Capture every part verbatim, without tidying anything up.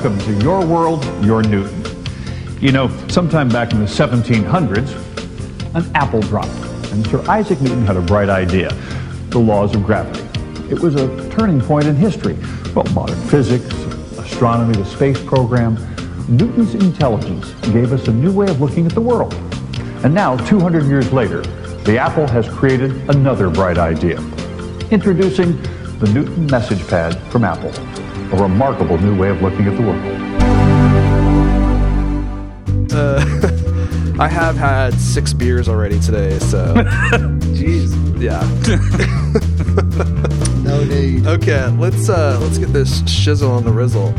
Welcome to your world, your Newton. You know, sometime back in the seventeen hundreds, an apple dropped, and Sir Isaac Newton had a bright idea, the laws of gravity. It was a turning point in history. Well, modern physics, astronomy, the space program. Newton's intelligence gave us a new way of looking at the world. And now, two hundred years later, the apple has created another bright idea. Introducing the Newton Message Pad from Apple, a remarkable new way of looking at the world. Uh, I have had six beers already today, so... Jeez. Yeah. No need. Okay, let's uh, let's get this shizzle on the rizzle.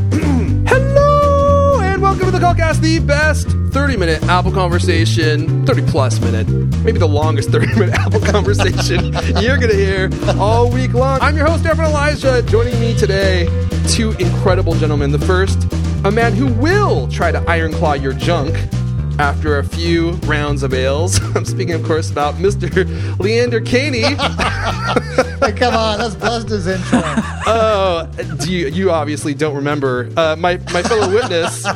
Hello, and welcome to the Callcast, the best thirty-minute Apple conversation, thirty-plus minute, maybe the longest thirty-minute Apple conversation you're going to hear all week long. I'm your host, Evan Elijah. Joining me today, two incredible gentlemen. The first, a man who will try to iron claw your junk after a few rounds of ales. I'm speaking, of course, about Mister Leander Caney. Hey, come on, that's Buster's intro. Oh, do you, you obviously don't remember. Uh, my, my fellow witness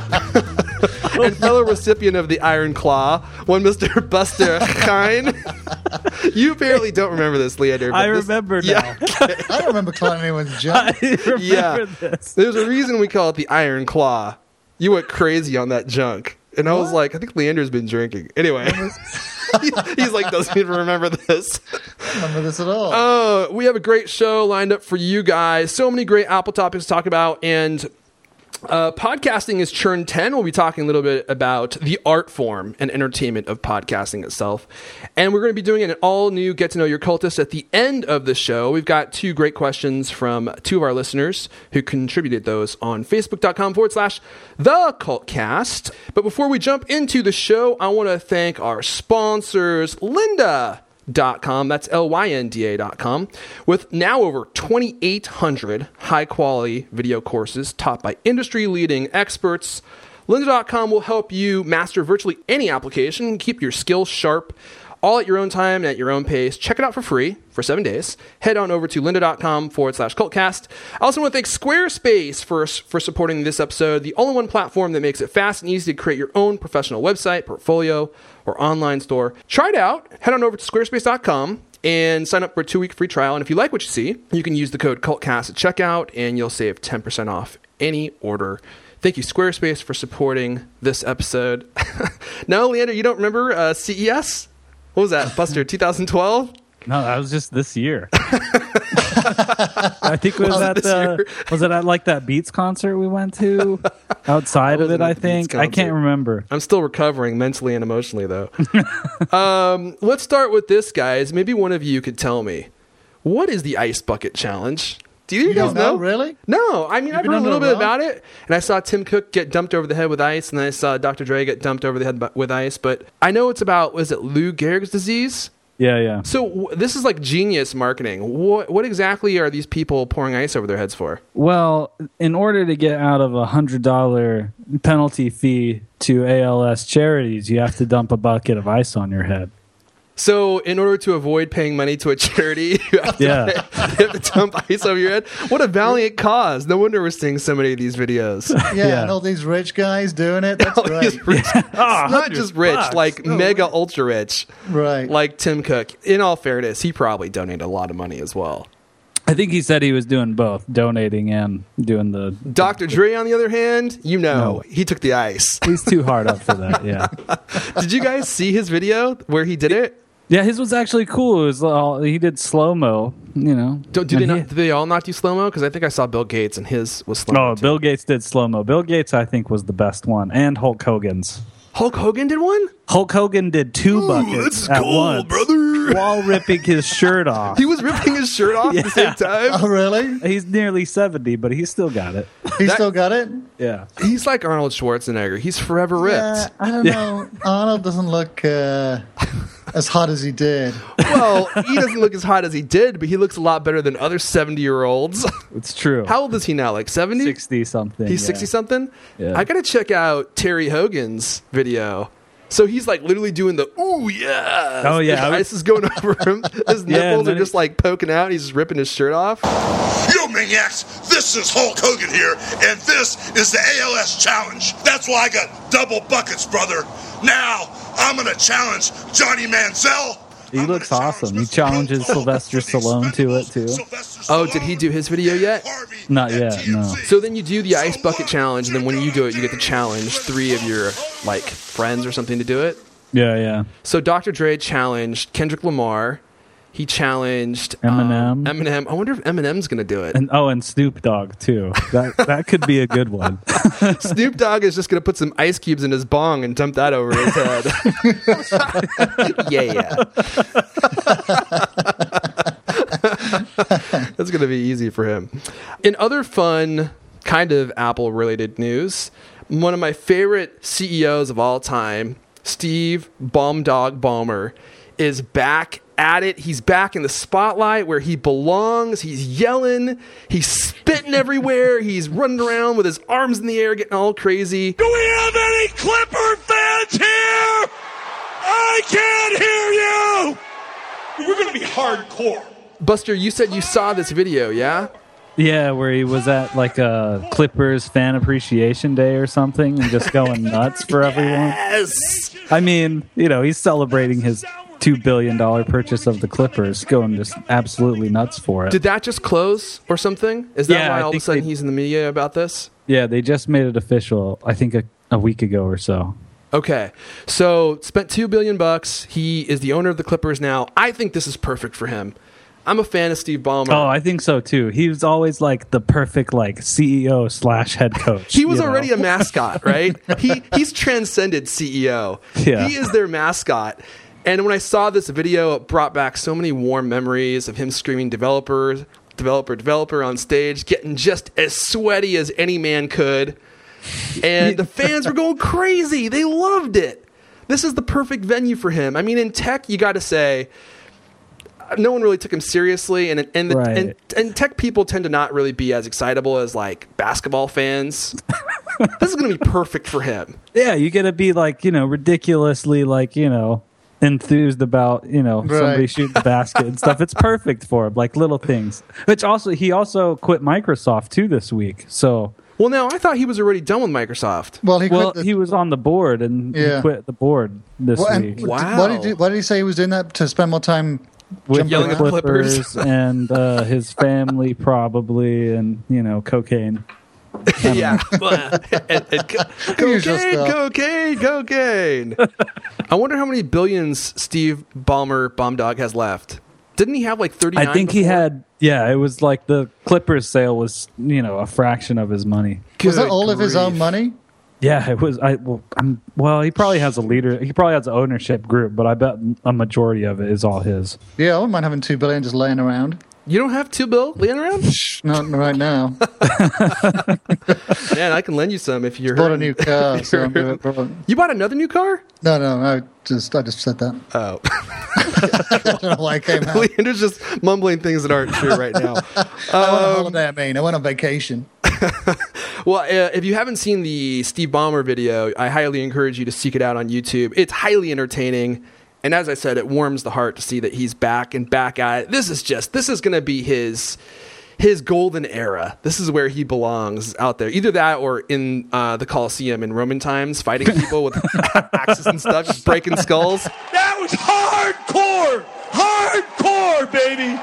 and fellow recipient of the Iron Claw, one Mister Buster Kine. You apparently don't remember this, Leander. I this, remember now. Yeah. I don't remember clawing anyone's junk. I remember Yeah. this. There's a reason we call it the Iron Claw. You went crazy on that junk. And I was What? like, I think Leander's been drinking. Anyway, he's like, doesn't even remember this. I don't remember this at all. Oh, we have a great show lined up for you guys. So many great Apple topics to talk about. And uh, podcasting is Churn ten. We'll be talking a little bit about the art form and entertainment of podcasting itself. And we're going to be doing an all-new Get to Know Your Cultist at the end of the show. We've got two great questions from two of our listeners who contributed those on Facebook.com forward slash The Cultcast. But before we jump into the show, I want to thank our sponsors, Lynda. Dot com. That's L Y N D A dot com, with now over twenty-eight hundred high-quality video courses taught by industry-leading experts. Lynda dot com will help you master virtually any application, keep your skills sharp, all at your own time and at your own pace. Check it out for free for seven days. Head on over to lynda.com forward slash cultcast. I also want to thank Squarespace for, for supporting this episode, the all-in-one platform that makes it fast and easy to create your own professional website, portfolio, or online store. Try it out. Head on over to squarespace dot com and sign up for a two-week free trial. And if you like what you see, you can use the code CULTCAST at checkout, and you'll save ten percent off any order. Thank you, Squarespace, for supporting this episode. No, Leander, you don't remember uh, C E S? What was that, Buster, twenty twelve? No, that was just this year. I think it was at the, was it at like that Beats concert we went to? Outside of it, I think. I can't remember. I'm still recovering mentally and emotionally, though. um, let's start with this, guys. Maybe one of you could tell me, what is the Ice Bucket Challenge? Do you, You guys don't know, know? really? No, I mean, You've I've been heard a under little a bit rock? about it, and I saw Tim Cook get dumped over the head with ice, and then I saw Doctor Dre get dumped over the head bu- with ice, but I know it's about, was it Lou Gehrig's disease? Yeah, yeah. So w- this is like genius marketing. What, what exactly are these people pouring ice over their heads for? Well, in order to get out of a one hundred dollars penalty fee to A L S charities, you have to dump a bucket of ice on your head. So in order to avoid paying money to a charity, you have to, Yeah. you have to dump ice over your head. What a valiant cause. No wonder we're seeing so many of these videos. Yeah, Yeah. and all these rich guys doing it. That's All great. these rich- Oh, not just rich, bucks. like No mega way. ultra rich, Right. like Tim Cook. In all fairness, he probably donated a lot of money as well. I think he said he was doing both, donating and doing the... Doctor Dre, on the other hand, you know, No. he took the ice. He's too hard up for that, yeah. Did you guys see his video where he did it? Yeah, his was actually cool. It was all, he did slow-mo, you know. Do, do, And they not, he- do they all not do slow-mo? Because I think I saw Bill Gates and his was slow-mo Oh, too. Bill Gates did slow-mo. Bill Gates, I think, was the best one. And Hulk Hogan's. Hulk Hogan did one? Hulk Hogan did two buckets this is at cool, once brother. while ripping his shirt off. He was ripping his shirt off at the same Yeah. time. Oh, really? He's nearly seventy, but he still got it. He That- still got it? Yeah. He's like Arnold Schwarzenegger. He's forever ripped. Yeah, I don't know. Arnold doesn't look uh, as hot as he did. Well, he doesn't look as hot as he did, but he looks a lot better than other seventy-year-olds. It's true. How old is he now? Like seventy? sixty-something. He's yeah. sixty-something? Yeah. I got to check out Terry Hogan's video. So he's like literally doing the ooh yeah. Oh yeah, the ice is going over him. His Yeah, nipples are then just like poking out. He's just ripping his shirt off. Yo, maniacs, this is Hulk Hogan here, and this is the A L S Challenge. That's why I got double buckets, brother. Now, I'm going to challenge Johnny Manziel. He looks awesome. He challenges Sylvester Stallone to it, too. Oh, did he do his video yet? Not yet, no. So then you do the ice bucket challenge, and then when you do it, you get to challenge three of your like friends or something to do it. Yeah, yeah. So Doctor Dre challenged Kendrick Lamar. He challenged Eminem. Um, Eminem. I wonder if Eminem's going to do it. And oh, and Snoop Dogg too. That that could be a good one. Snoop Dogg is just going to put some ice cubes in his bong and dump that over his head. yeah, yeah. That's going to be easy for him. In other fun, kind of Apple-related news, one of my favorite C E Os of all time, Steve Bomdog Ballmer, is back at it. He's back in the spotlight where he belongs. He's yelling. He's spitting everywhere. He's running around with his arms in the air, getting all crazy. Do we have any Clipper fans here? I can't hear you. We're going to be hardcore. Buster, you said you saw this video, yeah? Yeah, where he was at like a Clippers fan appreciation day or something and just going nuts for everyone. Yes! I mean, you know, he's celebrating his two billion dollars purchase of the Clippers, going just absolutely nuts for it. Did that just close or something? Is that Yeah, why I all of a think sudden they- he's in the media about this? Yeah, they just made it official, I think a, a week ago or so. Okay. So spent two billion bucks. He is the owner of the Clippers now. I think this is perfect for him. I'm a fan of Steve Ballmer. Oh, I think so too. He was always like the perfect like C E O slash head coach. He was you know? already a mascot, right? he he's transcended C E O. Yeah. He is their mascot. And when I saw this video, it brought back so many warm memories of him screaming developer, developer, developer on stage, getting just as sweaty as any man could. And the fans were going crazy. They loved it. This is the perfect venue for him. I mean, in tech, you got to say, no one really took him seriously, and and, the, Right. and and tech people tend to not really be as excitable as like basketball fans. This is going to be perfect for him. Yeah, you got to be like, you know, ridiculously like, you know, enthused about, you know, Right. somebody shooting the basket and stuff. It's perfect for him, like little things. Which also, he also quit Microsoft too this week. So, Well, now I thought he was already done with Microsoft. Well, he well, quit the, he was on the board and Yeah. he quit the board this well, week. and Wow. What did, he, what did he say he was doing that to spend more time? With jumping Yelling the at the around? Clippers. and uh, his family probably, and, you know, cocaine. Yeah. and, and co- Usual cocaine, stuff. cocaine, cocaine. I wonder how many billions Steve Ballmer Bomdog has left. Didn't he have like thirty-nine I think he before? had, yeah, it was like the Clippers sale was, you know, a fraction of his money. Was that Good all of his own grief. money? Yeah, it was. I well, I'm, well, he probably has a leader. He probably has an ownership group, but I bet a majority of it is all his. Yeah, I wouldn't mind having two billion just laying around. You don't have two bill laying around? Not right now. Man, I can lend you some if you're Bought a hurting. new car, so I'm doing it. You bought another new car? No, no, I just I just said that. Oh. I don't know why I came out. Leander's just mumbling things that aren't true right now. I went on holiday, I mean. I went on vacation. Well, uh, if you haven't seen the Steve Ballmer video, I highly encourage you to seek it out on YouTube. It's highly entertaining. And as I said, it warms the heart to see that he's back and back at it. This is just, this is going to be his his golden era. This is where he belongs out there. Either that or in uh, the Colosseum in Roman times, fighting people with axes and stuff, just breaking skulls. That was hardcore. Hardcore, baby.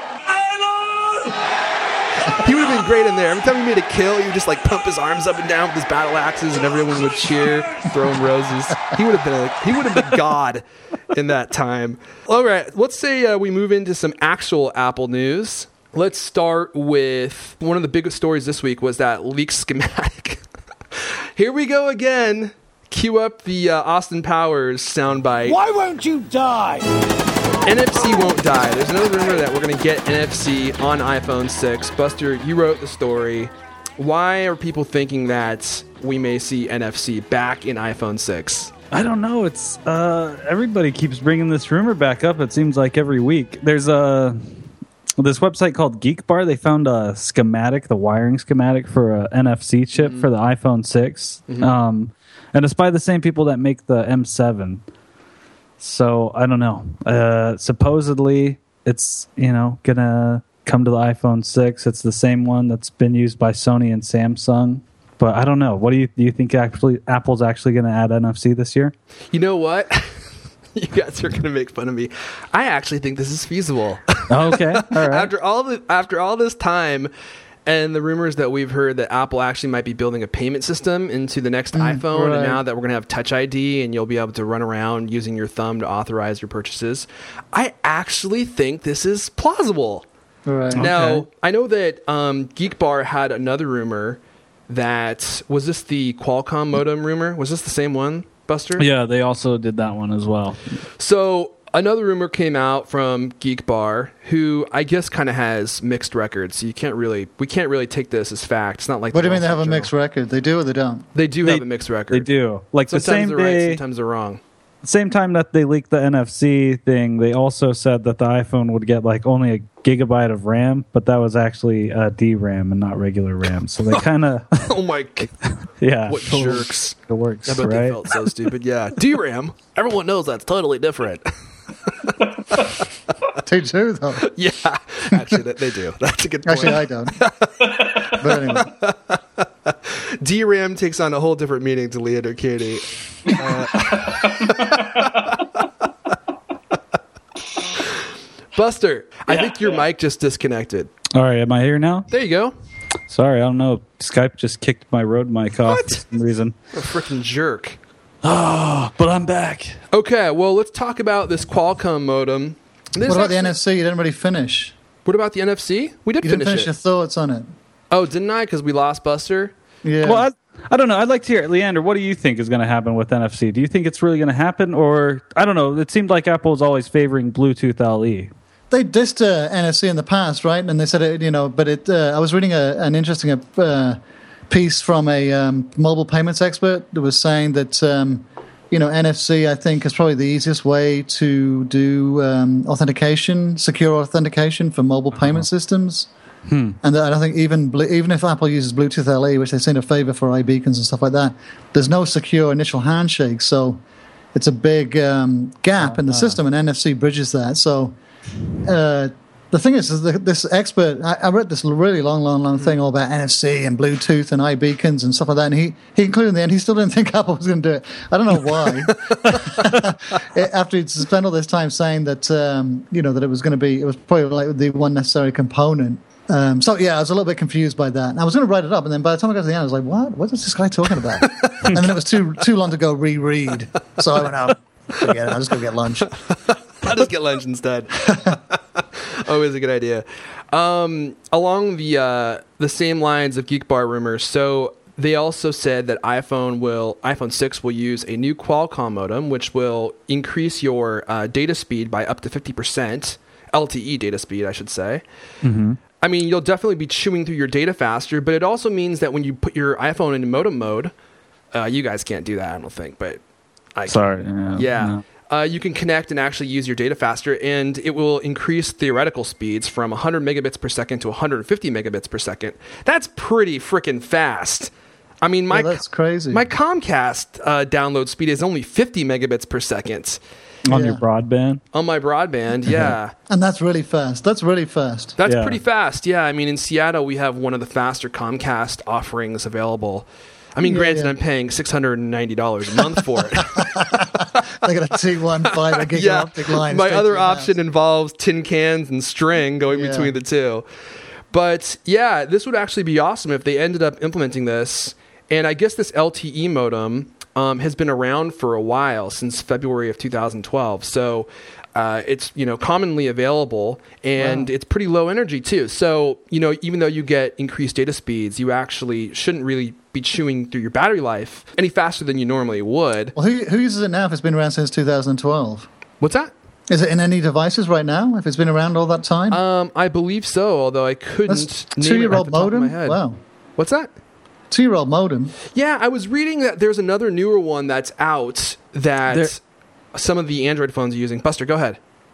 I He would have been great in there. Every time he made a kill, he would just like pump his arms up and down with his battle axes, and everyone would cheer, throw him roses. He would have been a, he would have been God in that time. All right, let's say uh, we move into some actual Apple news. Let's start with one of the biggest stories this week was that leaked schematic. Here we go again. Cue up the uh, Austin Powers soundbite. Why won't you die? N F C won't die. There's another rumor that we're going to get N F C on iPhone six. Buster, you wrote the story. Why are people thinking that we may see N F C back in iPhone six? I don't know. It's uh, everybody keeps bringing this rumor back up. It seems like every week. There's a this website called Geek Bar, they found a schematic, the wiring schematic for a N F C chip mm-hmm. for the iPhone six. Mm-hmm. Um, and it's by the same people that make the M seven. So I don't know. Uh, supposedly it's, you know, going to come to the iPhone six. It's the same one that's been used by Sony and Samsung. But I don't know. What do you do you think actually Apple's actually going to add N F C this year? You know what? You guys are going to make fun of me. I actually think this is feasible. Okay. All right. after all the after all this time and the rumors that we've heard that Apple actually might be building a payment system into the next mm, iPhone, right. and now that we're going to have Touch I D and you'll be able to run around using your thumb to authorize your purchases, I actually think this is plausible. Right. Now, okay. I know that um, Geek Bar had another rumor that, was this the Qualcomm modem rumor? Was this the same one, Buster? Yeah, they also did that one as well. So another rumor came out from Geek Bar, who I guess kind of has mixed records. So you can't really, we can't really take this as fact. It's not like. What do you mean they have a mixed record? They do or they don't? They do they, have a mixed record. They do. Like sometimes the same they're day, right, sometimes they're wrong. Same time that they leaked the N F C thing, they also said that the iPhone would get like only a gigabyte of RAM, but that was actually uh, D RAM and not regular RAM. So they kind of. Oh my god! Yeah, what jerks! It works. I bet right? they felt so stupid. Yeah, D RAM. Everyone knows that's totally different. They do though. Yeah, actually, they, they do. That's a good point. Actually, I don't. But anyway. D RAM takes on a whole different meaning to Leander Katie. Uh, Buster, yeah, I think your yeah. mic just disconnected. All right, am I here now? There you go. Sorry, I don't know. Skype just kicked my Rode mic off what? for some reason. What a freaking jerk. Oh, but I'm back. Okay, well, let's talk about this Qualcomm modem. This what about actually, the N F C? You didn't really finish. What about the N F C? We did you finish didn't finish it. your thoughts on it. Oh, didn't I? Because we lost Buster? Yeah. Well, I, I don't know. I'd like to hear it. Leander, what do you think is going to happen with N F C? Do you think it's really going to happen? Or, I don't know. It seemed like Apple was always favoring Bluetooth L E. They dissed uh, N F C in the past, right? And they said, it, you know, but it. Uh, I was reading a, an interesting uh, piece from a um, mobile payments expert that was saying that, um, you know, N F C, I think, is probably the easiest way to do um, authentication, secure authentication for mobile uh-huh. payment systems. Hmm. And I don't think even even if Apple uses Bluetooth L E, which they seem to favor for iBeacons and stuff like that, there's no secure initial handshake. So it's a big um, gap oh, in the uh. system, and N F C bridges that. So uh, the thing is, is the, this expert, I, I read this really long, long, long thing all about N F C and Bluetooth and iBeacons and stuff like that, and he, he included in the end, he still didn't think Apple was going to do it. I don't know why. After he'd spent all this time saying that, um, you know, that it was going to be, it was probably like the one necessary component. Um, so, yeah, I was a little bit confused by that. And I was going to write it up, and then by the time I got to the end, I was like, what? What is this guy talking about? And then it was too too long to go reread. So I went out. Forget it. I'll just go get lunch. I'll just get lunch instead. Always a good idea. Um, along the uh, the same lines of Geek Bar rumors, so they also said that iPhone will iPhone six will use a new Qualcomm modem, which will increase your uh, data speed by up to fifty percent. L T E data speed, I should say. Mm-hmm. I mean, you'll definitely be chewing through your data faster, but it also means that when you put your iPhone into modem mode, uh, you guys can't do that, I don't think, but I Sorry. can. Yeah. Yeah. No. Uh, you can connect and actually use your data faster, and it will increase theoretical speeds from one hundred megabits per second to one hundred fifty megabits per second. That's pretty freaking fast. I mean, my yeah, that's crazy. My Comcast uh, download speed is only fifty megabits per second. On yeah. your broadband? On my broadband, yeah. And that's really fast. That's really fast. That's yeah. pretty fast, yeah. I mean, in Seattle, we have one of the faster Comcast offerings available. I mean, yeah, granted, yeah. I'm paying six hundred ninety dollars a month for it. They got a T one five gig yeah. optic line. My other option involves tin cans and string going yeah. between the two. But yeah, this would actually be awesome if they ended up implementing this. And I guess this L T E modem um, has been around for a while, since February of two thousand twelve. So uh, it's, you know, commonly available, and wow. it's pretty low energy too. So, you know, even though you get increased data speeds, you actually shouldn't really be chewing through your battery life any faster than you normally would. Well, who, who uses it now if it's been around since two thousand twelve? What's that? Is it in any devices right now, if it's been around all that time? Um, I believe so, although I couldn't That's name two-year-old it right off the top modem? of my head. Wow. What's that? Two-year-old modem. Yeah, I was reading that there's another newer one that's out that there, some of the Android phones are using. Buster, go ahead.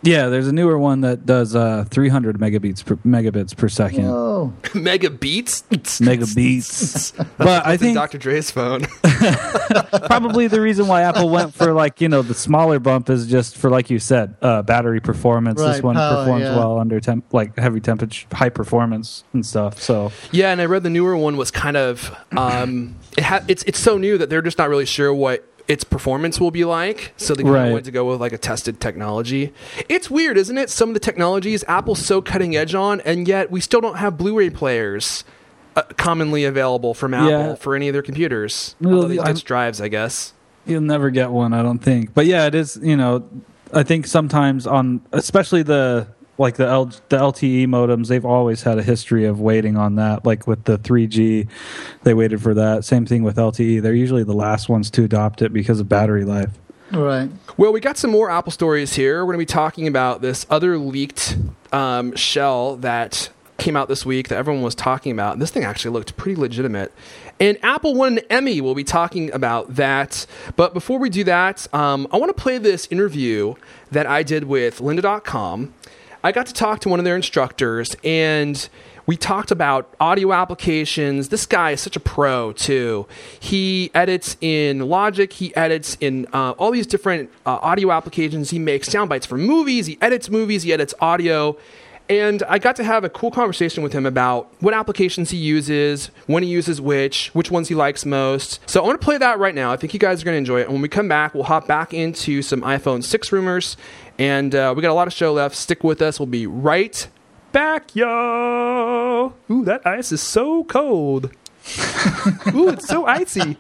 Yeah, there's a newer one that does uh, three hundred megabits per, megabits per second. Oh, Megabeats? Megabeats. But I think Doctor Dre's phone. probably the reason why Apple went for like, you know, the smaller bump is just for, like you said, uh, battery performance. Right, this one power, performs yeah. well under temp, like heavy temperature, high performance and stuff. So Yeah, and I read the newer one was kind of um, it ha- it's it's so new that they're just not really sure what its performance will be like, so they kind Right. of wanted to go with like a tested technology. It's weird, isn't it? Some of the technologies Apple's so cutting edge on, and yet we still don't have Blu-ray players uh, commonly available from Apple Yeah. for any of their computers. Well, Although they I'm- ditch drives, I guess. you'll never get one, I don't think. But yeah, it is. You know, I think sometimes on, especially the like the L, the L T E modems, they've always had a history of waiting on that. Like with the three G, they waited for that. Same thing with L T E. They're usually the last ones to adopt it because of battery life. right. Well, we got some more Apple stories here. We're going to be talking about this other leaked um, shell that came out this week that everyone was talking about. This thing actually looked pretty legitimate. And Apple won an Emmy. We'll be talking about that. But before we do that, um, I want to play this interview that I did with lynda dot com. I got to talk to one of their instructors, and we talked about audio applications. This guy is such a pro, too. He edits in Logic. He edits in uh, all these different uh, audio applications. He makes sound bites for movies. He edits movies. He edits audio. And I got to have a cool conversation with him about what applications he uses, when he uses which, which ones he likes most. So I want to play that right now. I think you guys are going to enjoy it. And when we come back, we'll hop back into some iPhone six rumors. And uh, we got a lot of show left. Stick with us. We'll be right back, yo. Ooh, that ice is so cold. Ooh, it's so icy.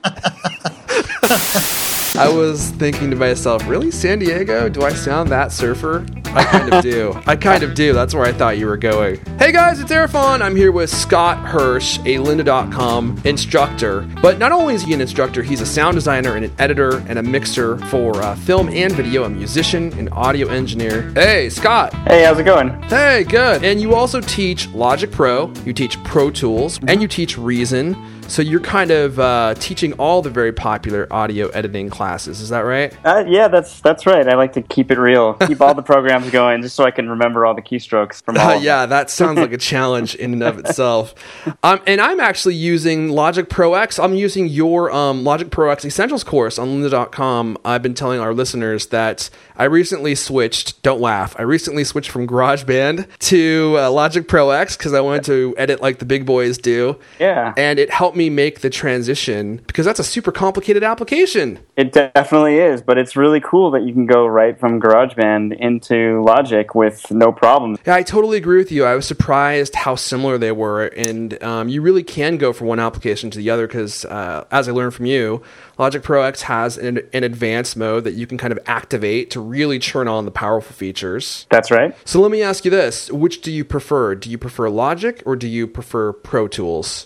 I was thinking to myself, really, San Diego? Do I sound that surfer? I kind of do. I kind of do. That's where I thought you were going. Hey guys, it's Airfon. I'm here with Scott Hirsch, a lynda dot com instructor. But not only is he an instructor, he's a sound designer and an editor and a mixer for uh, film and video, a musician, an audio engineer. Hey, Scott. Hey, how's it going? Hey, good. And you also teach Logic Pro, you teach Pro Tools, and you teach Reason. So you're kind of uh, teaching all the very popular audio editing classes. Is that right? Uh, yeah, that's that's right. I like to keep it real, keep all the programs going, just so I can remember all the keystrokes from all. Uh, of yeah, that sounds like a challenge in and of itself. Um, and I'm actually using Logic Pro X. I'm using your um, Logic Pro X Essentials course on lynda dot com. I've been telling our listeners that I recently switched, don't laugh, I recently switched from GarageBand to uh, Logic Pro X because I wanted to edit like the big boys do. Yeah. And it helped me make the transition because that's a super complicated application. It definitely is, but it's really cool that you can go right from GarageBand into Logic with no problem. Yeah, I totally agree with you. I was surprised how similar they were, and um, you really can go from one application to the other because, uh, as I learned from you, Logic Pro X has an, an advanced mode that you can kind of activate to really turn on the powerful features. That's right. So let me ask you this. Which do you prefer? Do you prefer Logic or do you prefer Pro Tools?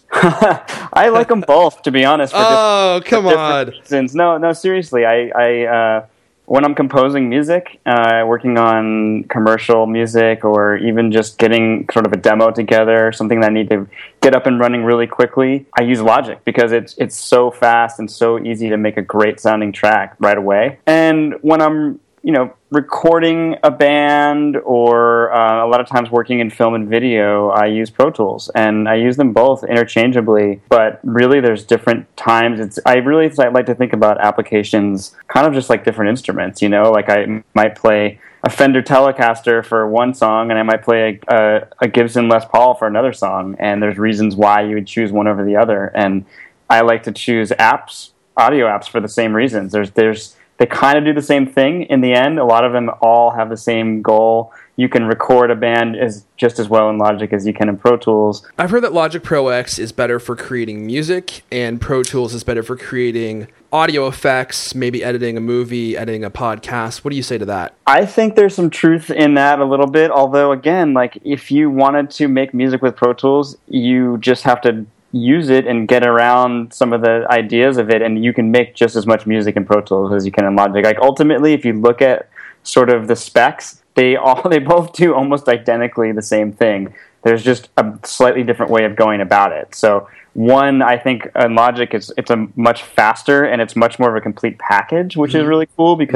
I like them both, to be honest. For Oh, different, come for different on. reasons. No, no, seriously. I, I uh, when I'm composing music, uh, working on commercial music, or even just getting sort of a demo together, something that I need to get up and running really quickly, I use Logic because it's it's so fast and so easy to make a great sounding track right away. And when I'm you know, recording a band or uh, a lot of times working in film and video, I use Pro Tools, and I use them both interchangeably. But really, there's different times. It's I really like to think about applications kind of just like different instruments. You know, like I might play a Fender Telecaster for one song, and I might play a, a, a Gibson Les Paul for another song. And there's reasons why you would choose one over the other. And I like to choose apps, audio apps, for the same reasons. There's there's They kind of do the same thing in the end. A lot of them all have the same goal. You can record a band as just as well in Logic as you can in Pro Tools. I've heard that Logic Pro X is better for creating music, and Pro Tools is better for creating audio effects, maybe editing a movie, editing a podcast. What do you say to that? I think there's some truth in that a little bit. Although, again, like if you wanted to make music with Pro Tools, you just have to use it and get around some of the ideas of it, and you can make just as much music in Pro Tools as you can in Logic. Like ultimately, if you look at sort of the specs, they all they both do almost identically the same thing. There's just a slightly different way of going about it. So one, I think in Logic, it's it's a much faster and it's much more of a complete package, which mm-hmm. is really cool because mm-hmm. you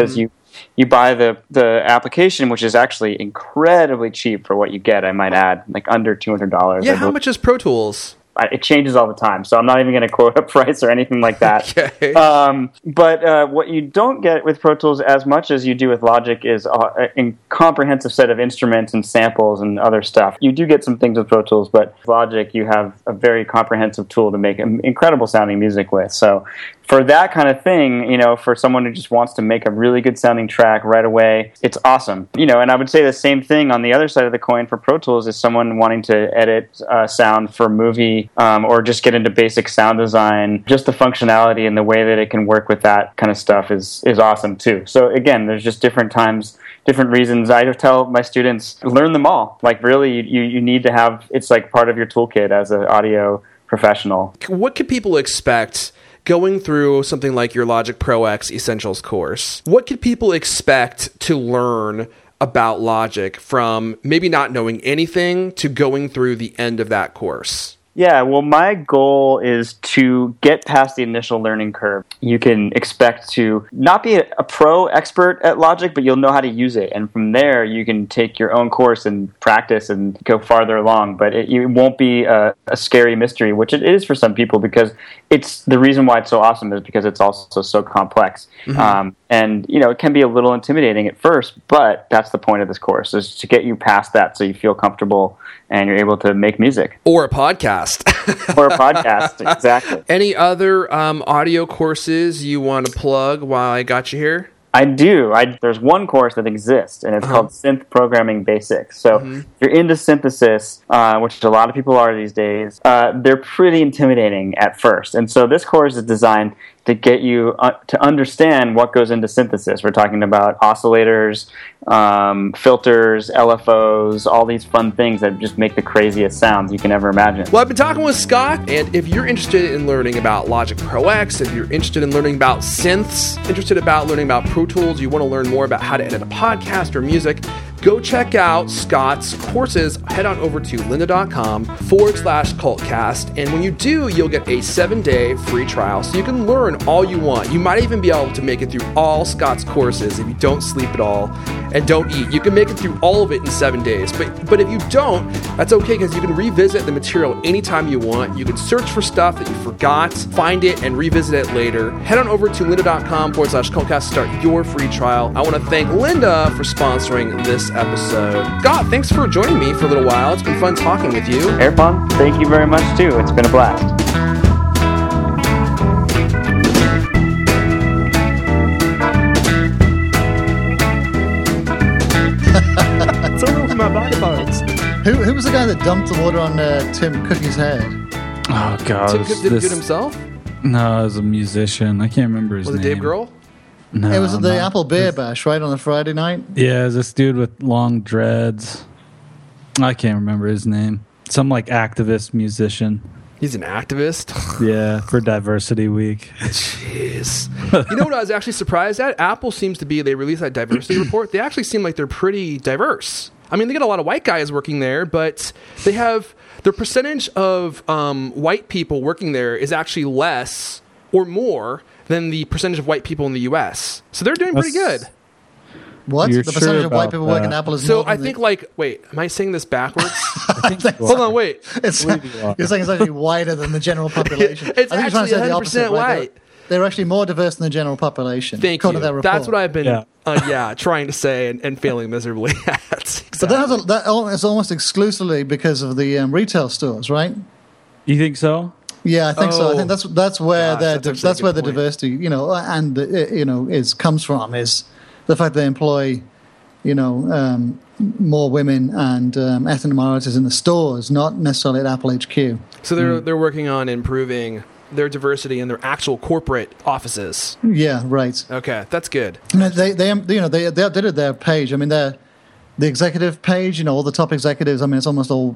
you buy the the application, which is actually incredibly cheap for what you get. I might add, like under two hundred dollars. Yeah, how much is Pro Tools? It changes all the time, so I'm not even going to quote a price or anything like that. Okay. Um, but uh, what you don't get with Pro Tools as much as you do with Logic is a, a comprehensive set of instruments and samples and other stuff. You do get some things with Pro Tools, but with Logic you have a very comprehensive tool to make incredible sounding music with. So for that kind of thing, you know, for someone who just wants to make a really good sounding track right away, it's awesome. You know, and I would say the same thing on the other side of the coin for Pro Tools is someone wanting to edit uh, sound for a movie um, or just get into basic sound design. Just the functionality and the way that it can work with that kind of stuff is is awesome too. So again, there's just different times, different reasons. I tell my students, learn them all. Like really, you, you need to have, it's like part of your toolkit as an audio professional. What could people expect going through something like your Logic Pro X Essentials course? What could people expect to learn about Logic from maybe not knowing anything to going through the end of that course? Yeah, well, my goal is to get past the initial learning curve. You can expect to not be a, a pro expert at Logic, but you'll know how to use it. And from there, you can take your own course and practice and go farther along. But it, it won't be a, a scary mystery, which it is for some people, because it's the reason why it's so awesome is because it's also so complex. Mm-hmm. Um, and, you know, it can be a little intimidating at first, but that's the point of this course, is to get you past that so you feel comfortable and you're able to make music. Or a podcast. Or a podcast, exactly. Any other um, audio courses you want to plug while I got you here? I do. I, there's one course that exists, and it's uh-huh. called Synth Programming Basics. So mm-hmm. if you're into synthesis, uh, which a lot of people are these days, uh, they're pretty intimidating at first. And so this course is designed to get you uh, to understand what goes into synthesis. We're talking about oscillators, um, filters, L F Os, all these fun things that just make the craziest sounds you can ever imagine. Well, I've been talking with Scott, and if you're interested in learning about Logic Pro X, if you're interested in learning about synths, interested about learning about Pro Tools, you want to learn more about how to edit a podcast or music, go check out Scott's courses. Head on over to lynda.com forward slash cultcast. And when you do, you'll get a seven day free trial so you can learn all you want. You might even be able to make it through all Scott's courses if you don't sleep at all and don't eat. You can make it through all of it in seven days. But but if you don't, that's okay, because you can revisit the material anytime you want. You can search for stuff that you forgot, find it, and revisit it later. Head on over to lynda.com forward slash cultcast to start your free trial. I want to thank Lynda for sponsoring this episode. Scott, thanks for joining me for a little while. It's been fun talking with you. Airpon, thank you very much too. It's been a blast. It's over with my body parts. Who, who was the guy that dumped the water on uh, Tim Cookie's head? Oh, God. Tim Cook did it good himself? No, it was a musician. I can't remember his was name. Was it Dave Grohl? No, it was at the no. Apple Beer Bash, right, on a Friday night? Yeah, it was this dude with long dreads. I can't remember his name. Some, like, activist musician. He's an activist? Yeah, for Diversity Week. Jeez. You know what I was actually surprised at? Apple seems to be, they released that diversity report. They actually seem like they're pretty diverse. I mean, they get a lot of white guys working there, but they have, the percentage of um, white people working there is actually less or more than the percentage of white people in the U S. So they're doing pretty good. What? You're the percentage sure of white about people that? working Apple is So more than I think the, like, wait, am I saying this backwards? I think so. Hold on, wait. it's, you are. you're saying it's actually wider than the general population. It's I think you're trying to actually say the one hundred opposite, percent right? white. They're, they're actually more diverse than the general population. Thank according you. to that report. That's what I've been, Yeah. uh, yeah, trying to say and, and failing miserably at. Exactly. But that has a, that al- is almost exclusively because of the um, retail stores, right? You think so? Yeah, I think so. I Oh. think that's that's where Gosh, their that's di- actually a that's where good the point. diversity, you know, and uh, you know, is comes from is the fact they employ, you know, um, more women and um, ethnic minorities in the stores, not necessarily at Apple H Q. So they're they're working on improving their diversity in their actual corporate offices. Yeah, right. Okay, that's good. And they they um, you know they they updated their page. I mean, their the executive page, you know, all the top executives. I mean, it's almost all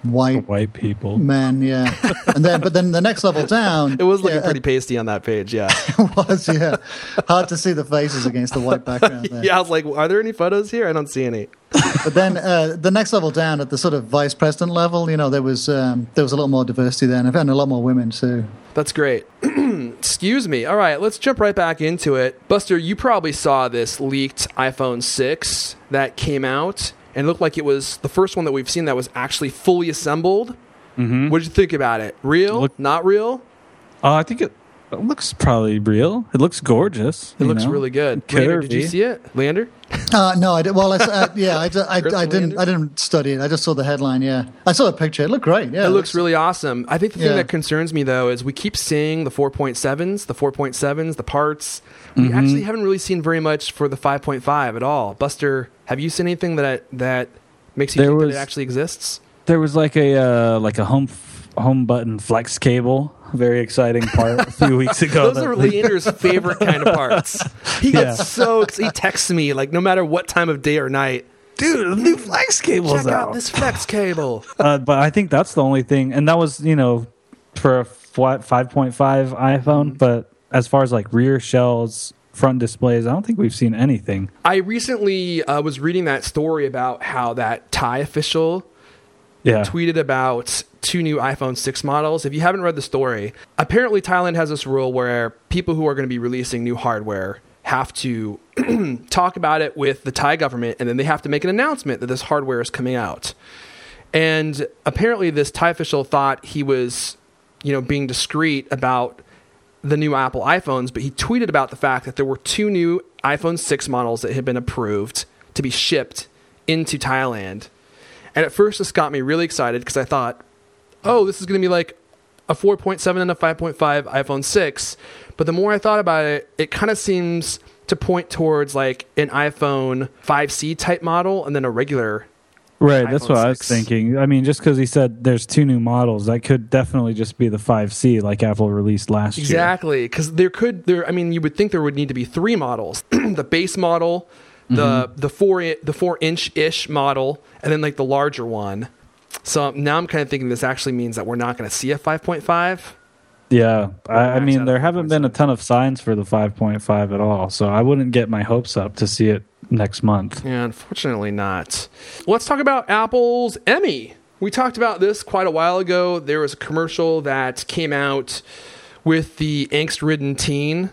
white White people. men, yeah. And then, but then the next level down, It was looking yeah, pretty pasty on that page, yeah. it was, yeah. Hard to see the faces against the white background there. Yeah, I was like, are there any photos here? I don't see any. But then uh, the next level down at the sort of vice president level, you know, there was um, there was a lot more diversity there, and I've had a lot more women too. That's great. Excuse me. All right, let's jump right back into it. Buster, you probably saw this leaked iPhone six that came out, and it looked like it was the first one that we've seen that was actually fully assembled. Mm-hmm. What did you think about it? Real? Look- Not real? Oh, I think it, it looks probably real. It looks gorgeous. It you looks know? really good. Leander, did you Curvy. see it? Leander? Uh, no, I did. Well, I, uh, yeah, I, I, Chris I, I didn't. Landon? I didn't study it. I just saw the headline. Yeah, I saw the picture. It looked great. Yeah, It looks really awesome. I think the thing Yeah. that concerns me, though, is we keep seeing the four point sevens, the four point sevens, the parts. We Mm-hmm. actually haven't really seen very much for the five point five at all. Buster, have you seen anything that that makes you There think was- that it actually exists? There was like a uh, like a home f- home button flex cable. Very exciting part a few weeks ago. Those that are leaked. Leander's favorite kind of parts. He gets Yeah. so he texts me like no matter what time of day or night. Dude, the new flex cable's Check out out. this flex cable. uh, but I think that's the only thing, and that was you know for a flat five point five iPhone. But as far as like rear shells, front displays, I don't think we've seen anything. I recently uh, was reading that story about how that Thai official Yeah, tweeted about two new iPhone six models. If you haven't read the story, apparently Thailand has this rule where people who are going to be releasing new hardware have to talk about it with the Thai government, and then they have to make an announcement that this hardware is coming out. And apparently this Thai official thought he was, you know, being discreet about the new Apple iPhones, but he tweeted about the fact that there were two new iPhone six models that had been approved to be shipped into Thailand. And at first this got me really excited because I thought, oh, this is going to be like a four point seven and a five point five iPhone six. But the more I thought about it, it kind of seems to point towards like an iPhone five C type model and then a regular. right. That's iPhone what I was six. thinking. I mean, just because he said there's two new models, that could definitely just be the five C like Apple released last year. Exactly, because there could there. I mean, you would think there would need to be three models: the base model, the the four i- the four inch ish model, and then like the larger one. So now I'm kind of thinking this actually means that we're not going to see a five point five. Yeah, I, I max mean, out there of haven't been a five point ton of signs for the five point five at all, so I wouldn't get my hopes up to see it next month. Yeah, unfortunately not. Let's talk about Apple's Emmy. We talked about this quite a while ago. There was a commercial that came out with the angst-ridden teen.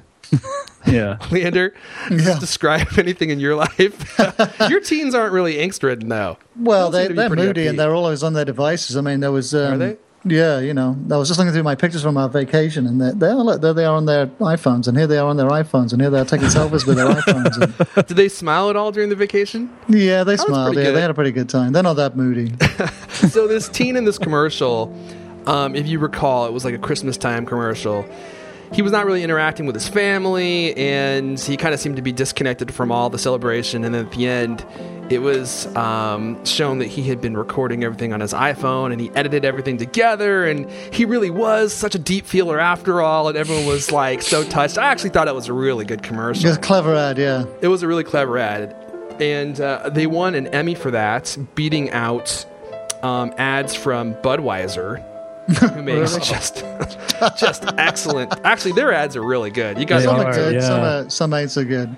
Yeah. Leander, Yeah. describe anything in your life. Your teens aren't really angst-ridden, though. Well, They they, seem to be they're pretty moody upbeat. and they're always on their devices. I mean, there was. Um, Are they? Yeah, you know, I was just looking through my pictures from our vacation, and they're, they're, look, there they are on their iPhones, and here they are on their iPhones, and here they are taking selfies with their iPhones. And, Did they smile at all during the vacation? yeah, they was smiled. pretty Yeah, good. they had a pretty good time. They're not that moody. So this teen in this commercial, um, if you recall, it was like a Christmas time commercial. He was not really interacting with his family, and he kind of seemed to be disconnected from all the celebration. And then at the end, it was um, shown that he had been recording everything on his iPhone, and he edited everything together, and he really was such a deep feeler after all, and everyone was like so touched. I actually thought it was a really good commercial. Just clever ad, yeah. It was a really clever ad, and uh, they won an Emmy for that, beating out um, ads from Budweiser, who makes just just excellent. Actually, their ads are really good. You guys, They Some want are are, good, yeah. some, are, some ain't so good.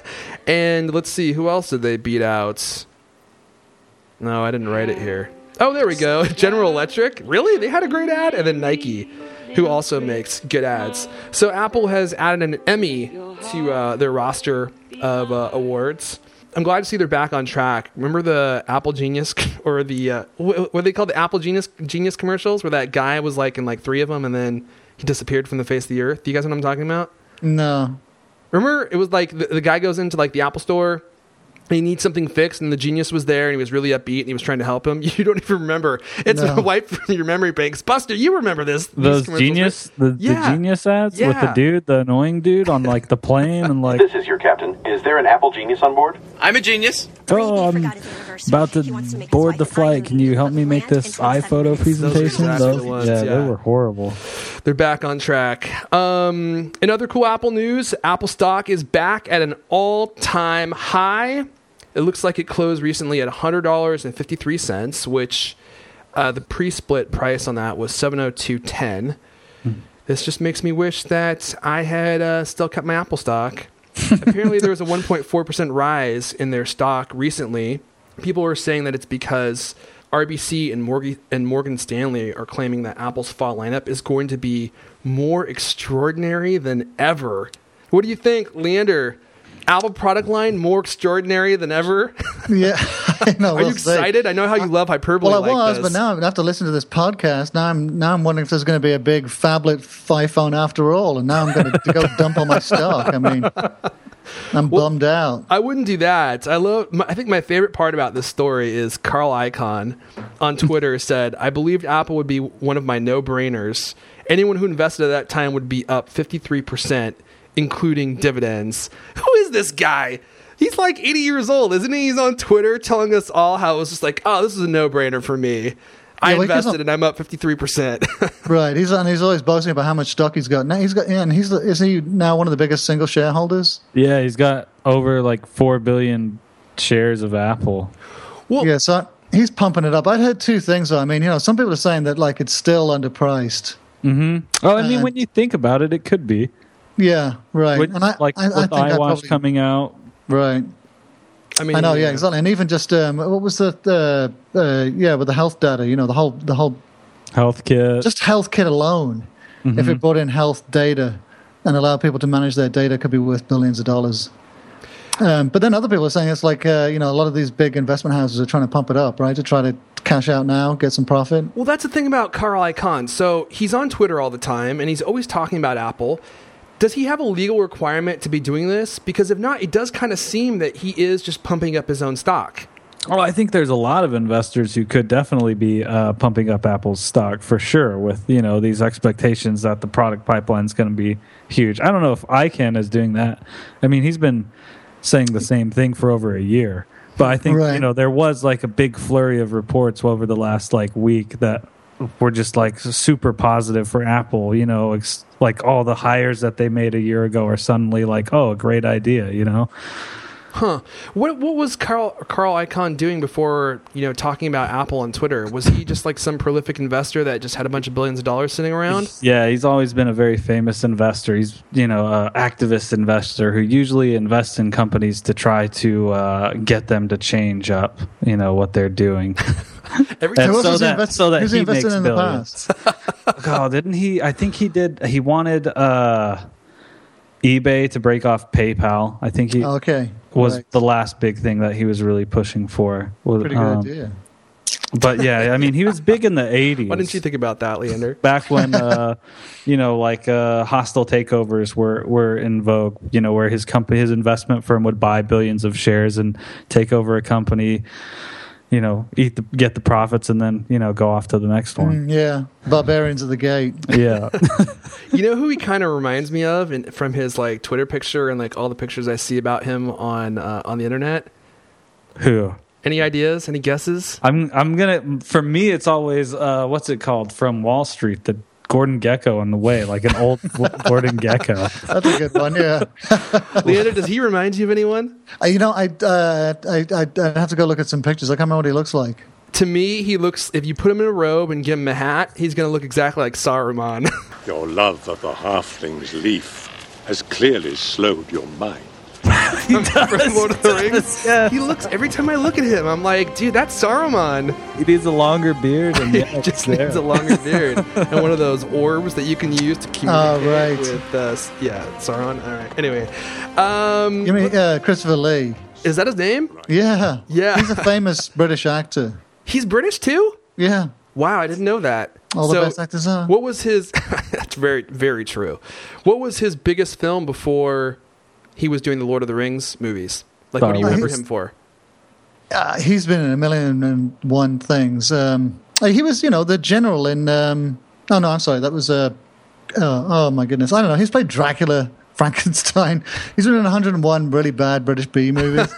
and let's see, who else did they beat out? No, I didn't write it here. Oh, there we go. General Electric. Really? They had a great ad, and then Nike, who also makes good ads. So Apple has added an Emmy to uh, their roster of uh, awards. I'm glad to see they're back on track. Remember the Apple Genius or the uh, what what they called the Apple Genius Genius commercials, where that guy was like in like three of them, and then he disappeared from the face of the earth. Do you guys know what I'm talking about? No. Remember, it was like the, the guy goes into like the Apple store. He needs something fixed, and the genius was there, and he was really upbeat, and he was trying to help him. You don't even remember. It's No. been wiped from your memory banks. Buster, you remember this? these Those commercials, genius, right? the, Yeah. the genius ads with the Yeah. dude, the annoying dude on like the plane, and like, This is your captain. Is there an Apple Genius on board? I'm a genius. oh, I'm about to board the flight. Can you help me make this iPhoto presentation? exactly Those- the ones, yeah, yeah. they were horrible. They're back on track. Um, in other cool Apple news, Apple stock is back at an all-time high. It looks like it closed recently at one hundred dollars and fifty-three cents, which Uh, the pre-split price on that was seven oh two ten. This just makes me wish that I had uh, still kept my Apple stock. Apparently, there was a one point four percent rise in their stock recently. People are saying that it's because R B C and Morgan, and Morgan Stanley are claiming that Apple's fall lineup is going to be more extraordinary than ever. What do you think, Leander? Apple product line more extraordinary than ever? Yeah, I know. Are we'll you excited? see. I know how you love hyperbole. Well, I like was, this. but now I'm gonna have to listen to this podcast. Now I'm now I'm wondering if there's going to be a big phablet iPhone after all, and now I'm going to go dump all my stock. I mean, I'm Well, bummed out. I wouldn't do that. I love. My, I think my favorite part about this story is Carl Icahn on Twitter said, "I believed Apple would be one of my no-brainers. Anyone who invested at that time would be up fifty-three percent, including dividends." Who is this guy? He's like eighty years old, isn't he? He's on Twitter telling us all how it was just like, "Oh, this is a no-brainer for me. I Yeah, well, he's invested not- and I'm up fifty-three percent." Right, he's and he's always boasting about how much stock he's got. Now he's got, yeah, and he's is he now one of the biggest single shareholders? Yeah, he's got over like four billion shares of Apple. Well, Yeah, so he's pumping it up. I'd heard two things though. I mean, you know, some people are saying that like it's still underpriced. Mm-hmm. Oh, I mean, Uh, when you think about it, it could be. Yeah, right. With, and I, like I, I with think I iWatch probably, coming out. right. I mean, I know, yeah, exactly. And even just um, what was the uh, uh, yeah, with the health data, you know, the whole the whole Health kit. just health kit alone. Mm-hmm. If it brought in health data and allowed people to manage their data, could be worth billions of dollars. Um, but then other people are saying it's like uh, you know, a lot of these big investment houses are trying to pump it up, right, to try to cash out now, get some profit. Well, that's the thing about Carl Icahn. So he's on Twitter all the time, and he's always talking about Apple. Does he have a legal requirement to be doing this? Because if not, it does kind of seem that he is just pumping up his own stock. Oh, I think there's a lot of investors who could definitely be uh, pumping up Apple's stock for sure, with you know these expectations that the product pipeline is going to be huge. I don't know if Icahn is doing that. I mean, he's been saying the same thing for over a year, but I think Right. you know there was like a big flurry of reports over the last like week that were just like super positive for Apple. You know, ex- like all the hires that they made a year ago are suddenly like, oh, a great idea. You know. Huh. What what was Carl Carl Icahn doing before, you know, talking about Apple on Twitter? Was he just like some prolific investor that just had a bunch of billions of dollars sitting around? Yeah, he's always been a very famous investor. He's, you know, an activist investor who usually invests in companies to try to uh, get them to change up, you know, what they're doing. Every And Who else so has he that, invest- so that who's he invested makes in the billions. past? Oh, didn't he? I think he did. He wanted uh, eBay to break off PayPal. I think he Okay. was right. the last big thing that he was really pushing for. Was, Pretty good um, idea. But yeah, I mean, he was big in the eighties. Why didn't you think about that, Leander? Back when, uh, you know, like uh, hostile takeovers were, were in vogue, you know, where his company, his investment firm would buy billions of shares and take over a company, you know, eat the, get the profits and then, you know, go off to the next one. Mm, yeah, barbarians at the gate. Yeah. You know who he kind of reminds me of, and from his like Twitter picture and like all the pictures I see about him on uh, on the internet? Who? Any ideas? Any guesses? I'm, I'm going to, for me, it's always, uh, what's it called? From Wall Street, the Gordon Gekko on the way, like an old Gordon Gekko. That's a good one. Yeah. Leander, does he remind you of anyone? Uh, you know, I uh, I I I'd have to go look at some pictures. I can't remember what he looks like. To me, he looks, if you put him in a robe and give him a hat, he's going to look exactly like Saruman. Your love of the halfling's leaf has clearly slowed your mind. From Lord of the Rings. Yeah. He looks, every time I look at him, I'm like, dude, that's Saruman. He needs a longer beard. And yeah, He it's just there. needs a longer beard and one of those orbs that you can use to communicate right. with, uh, yeah, Sauron. All right. Anyway, um, You mean uh, Christopher Lee? is that his name? Yeah. Yeah. He's a famous British actor. He's British too? Yeah. Wow, I didn't know that. All the So, best actors are. What was his? That's very, very true. What was his biggest film before he was doing the Lord of the Rings movies? Like, Star what do you Wars. remember him for? Uh, he's been in a million and one things. Um, uh, he was, you know, the general in. Um, oh no, I'm sorry. That was. Uh, oh, oh my goodness, I don't know. He's played Dracula, Frankenstein. He's been in one hundred and one really bad British B movies.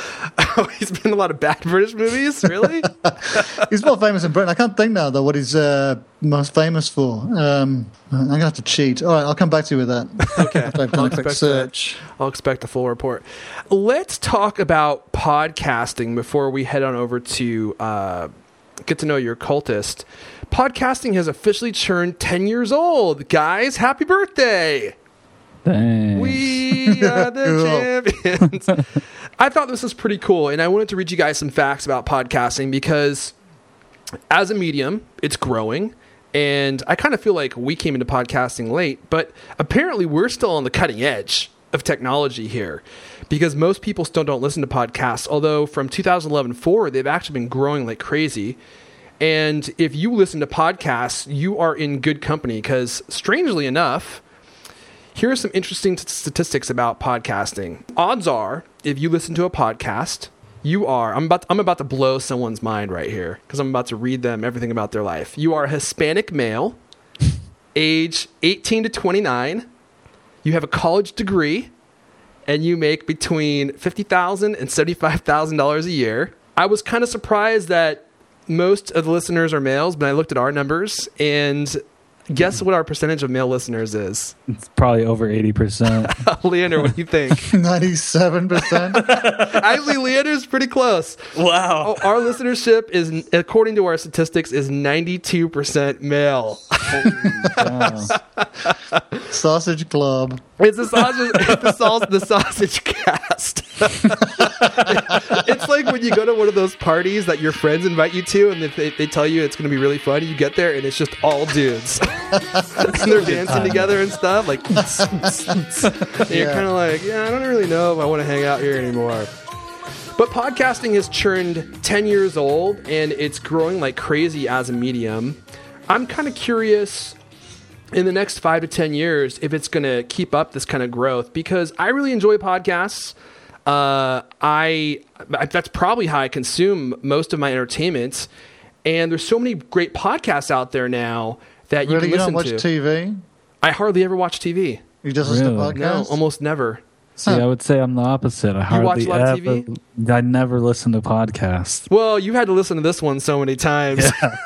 Oh, he's been in a lot of bad British movies. Really? He's more famous in Britain. I can't think now though what he's uh, most famous for. Um, I'm gonna have to cheat. All right, I'll come back to you with that. Okay, After I've done I'll a quick expect search. that. I'll expect a full report. Let's talk about podcasting before we head on over to uh, Get to Know Your Cultist. Podcasting has officially turned ten years old. Guys, happy birthday! Dang. We are the champions. I thought this was pretty cool, and I wanted to read you guys some facts about podcasting because as a medium, it's growing, and I kind of feel like we came into podcasting late, but apparently we're still on the cutting edge of technology here because most people still don't listen to podcasts, although from two thousand eleven forward, they've actually been growing like crazy. And if you listen to podcasts, you are in good company because, strangely enough, here are some interesting t- statistics about podcasting. Odds are, if you listen to a podcast, you are, I'm about to, I'm about to blow someone's mind right here because I'm about to read them everything about their life. You are a Hispanic male, age eighteen to twenty-nine. You have a college degree, and you make between fifty thousand dollars and seventy-five thousand dollars a year. I was kind of surprised that most of the listeners are males, but I looked at our numbers, and guess what our percentage of male listeners is? It's probably over eighty percent. Leander, what do you think? ninety-seven percent. Actually, Leander's pretty close. Wow. Our listenership is, according to our statistics, is ninety-two percent male. Wow. Sausage Club. It's the sausage, it's the, saus, the sausage cast. It's like when you go to one of those parties that your friends invite you to, and they, they tell you it's going to be really fun. You get there, and it's just all dudes, and they're dancing together and stuff. Like, and you're Yeah. kind of like, yeah, I don't really know if I want to hang out here anymore. But podcasting has turned ten years old, and it's growing like crazy as a medium. I'm kind of curious in the next five to ten years if it's going to keep up this kind of growth, because I really enjoy podcasts. Uh, I, I that's probably how I consume most of my entertainment, and there's so many great podcasts out there now that you Really, can you listen don't watch to. T V? I hardly ever watch T V. You just listen Really? to No, podcasts? almost never. See, I would say I'm the opposite. I hardly watch a lot of ever. T V? I never listen to podcasts. Well, you had to listen to this one so many times.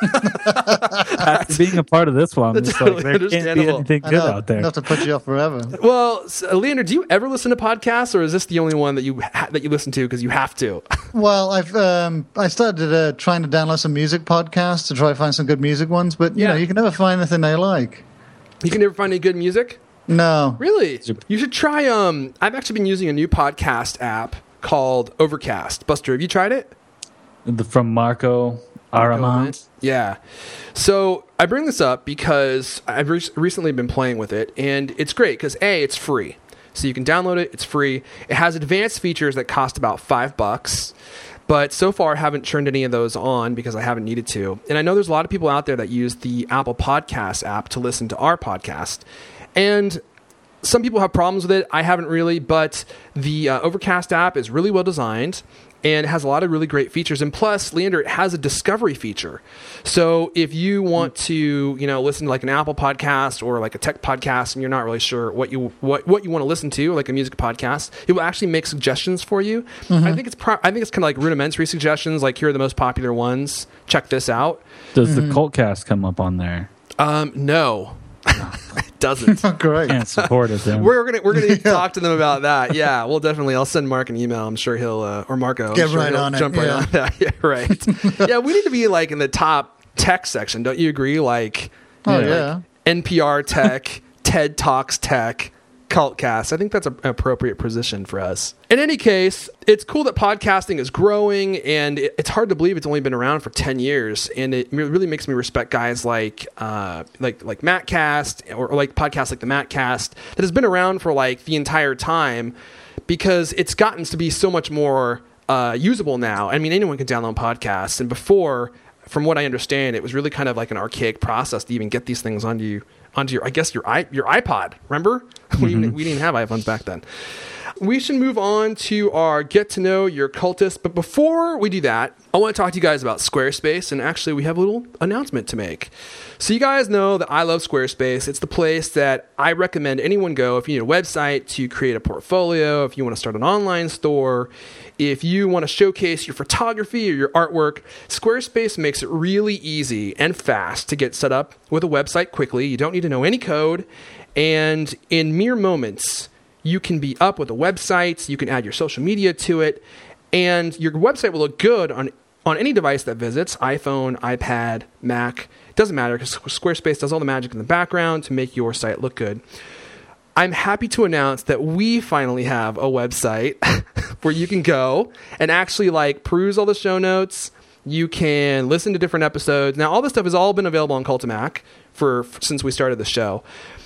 After being a part of this one, I'm That's just like, totally there can't be understandable. anything I good know, out there. enough to put you off forever. Well, so, Leander, do you ever listen to podcasts, or is this the only one that you ha- that you listen to because you have to? Well, I've um, I started uh, trying to download some music podcasts to try to find some good music ones, but you Yeah. know you can never find anything I like. You can never find any good music? No, Really? You should try. Um, I've actually been using a new podcast app called Overcast. Buster, have you tried it? The- From Marco Aramont. Yeah. So I bring this up because I've re- recently been playing with it, and it's great because A, it's free. So you can download it. It's free. It has advanced features that cost about five bucks. But so far, I haven't turned any of those on because I haven't needed to. And I know there's a lot of people out there that use the Apple Podcasts app to listen to our podcast. And some people have problems with it. I haven't really, but the uh, Overcast app is really well designed and has a lot of really great features. And plus, Leander, it has a discovery feature. So if you want to, you know, listen to like an Apple podcast or like a tech podcast, and you're not really sure what you what, what you want to listen to, like a music podcast, it will actually make suggestions for you. Mm-hmm. I think it's pro- I think it's kind of like rudimentary suggestions, like here are the most popular ones. Check this out. Does Mm-hmm. the Cultcast come up on there? Um, no, it doesn't. oh, great. Can't support it then. We're gonna we're gonna need to talk to them about that. Yeah, we'll definitely. I'll send Mark an email. I'm sure he'll uh, or Marco. I'm Get sure right he'll on it, Jump right yeah. on that. Yeah, right. Yeah, we need to be like in the top tech section. Don't you agree? Like, Oh Yeah. yeah. N P R Tech, TED Talks Tech, Cultcast. I think that's a- an appropriate position for us. In any case, it's cool that podcasting is growing, and it, it's hard to believe it's only been around for ten years. And it really makes me respect guys like uh, like like Mattcast or, or like podcasts like the Mattcast that has been around for like the entire time, because it's gotten to be so much more uh, usable now. I mean, anyone can download podcasts, and before, from what I understand, it was really kind of like an archaic process to even get these things onto you, onto your, I guess your i your iPod. Remember, mm-hmm. we, didn't, we didn't have iPhones back then. We should move on to our get to know your cultist. But before we do that, I want to talk to you guys about Squarespace. And actually, we have a little announcement to make. So you guys know that I love Squarespace. It's the place that I recommend anyone go if you need a website to create a portfolio, if you want to start an online store, if you want to showcase your photography or your artwork. Squarespace makes it really easy and fast to get set up with a website quickly. You don't need to know any code. And in mere moments, you can be up with a website, you can add your social media to it, and your website will look good on on any device that visits, iPhone, iPad, Mac. It doesn't matter because Squarespace does all the magic in the background to make your site look good. I'm happy to announce that we finally have a website where you can go and actually like peruse all the show notes. You can listen to different episodes. Now, all this stuff has all been available on Cult of Mac for, for since we started the show.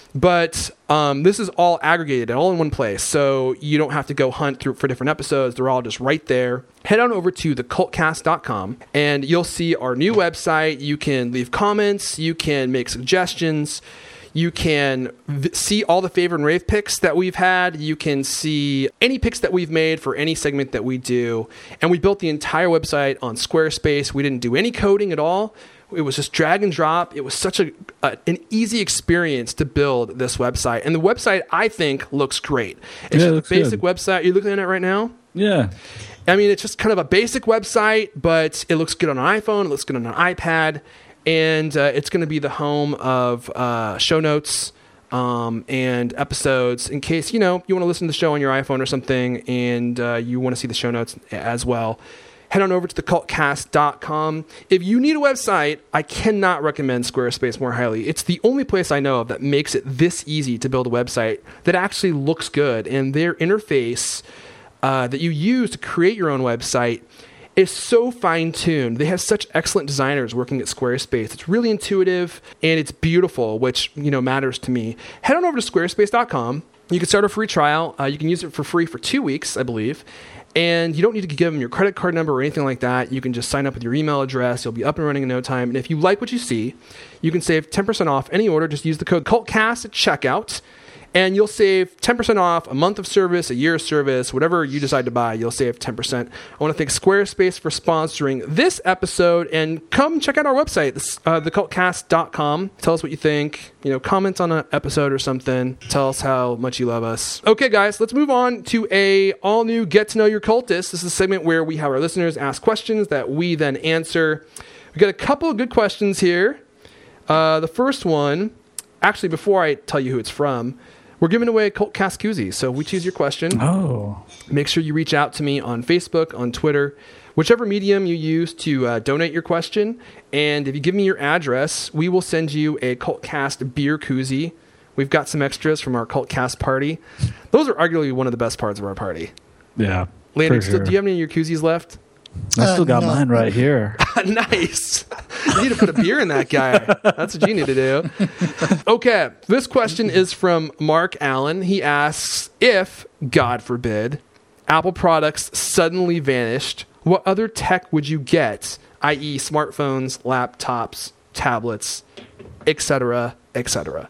But um, this is all aggregated all in one place, so you don't have to go hunt through for different episodes. They're all just right there. Head on over to the cult cast dot com, and you'll see our new website. You can leave comments. You can make suggestions. You can v- see all the favorite and rave picks that we've had. You can see any picks that we've made for any segment that we do. And we built the entire website on Squarespace. We didn't do any coding at all. It was just drag and drop. It was such a, a an easy experience to build this website. And the website, I think, looks great. It's Yeah, it just looks a basic good. website. You're looking at it right now? Yeah. I mean, it's just kind of a basic website, but it looks good on an iPhone. It looks good on an iPad. And uh, it's going to be the home of uh, show notes um, and episodes in case, you know, you want to listen to the show on your iPhone or something and uh, you want to see the show notes as well. Head on over to the cult cast dot com. If you need a website, I cannot recommend Squarespace more highly. It's the only place I know of that makes it this easy to build a website that actually looks good. And their interface uh, that you use to create your own website is so fine-tuned. They have such excellent designers working at Squarespace. It's really intuitive and it's beautiful, which, you know, matters to me. Head on over to squarespace dot com. You can start a free trial. Uh, you can use it for free for two weeks, I believe. And you don't need to give them your credit card number or anything like that. You can just sign up with your email address. You'll be up and running in no time. And if you like what you see, you can save ten percent off any order. Just use the code CULTCAST at checkout. And you'll save ten percent off a month of service, a year of service, whatever you decide to buy, you'll save ten percent. I want to thank Squarespace for sponsoring this episode. And come check out our website, this, uh, the cult cast dot com. Tell us what you think. You know, comment on an episode or something. Tell us how much you love us. Okay, guys, let's move on to a all-new Get to Know Your Cultist. This is a segment where we have our listeners ask questions that we then answer. We've got a couple of good questions here. Uh, the first one, actually, before I tell you who it's from, we're giving away a Cultcast koozie. So we choose your question. Oh. Make sure you reach out to me on Facebook, on Twitter, whichever medium you use to uh, donate your question. And if you give me your address, we will send you a Cultcast beer koozie. We've got some extras from our Cultcast party. Those are arguably one of the best parts of our party. Yeah. Landon, for still, sure. do you have any of your koozies left? I still Uh, got no. mine right here. Nice. You need to put a beer in that guy. That's what you need to do. Okay. This question is from Mark Allen. He asks, if, God forbid, Apple products suddenly vanished, what other tech would you get, that is smartphones, laptops, tablets, et cetera, et cetera?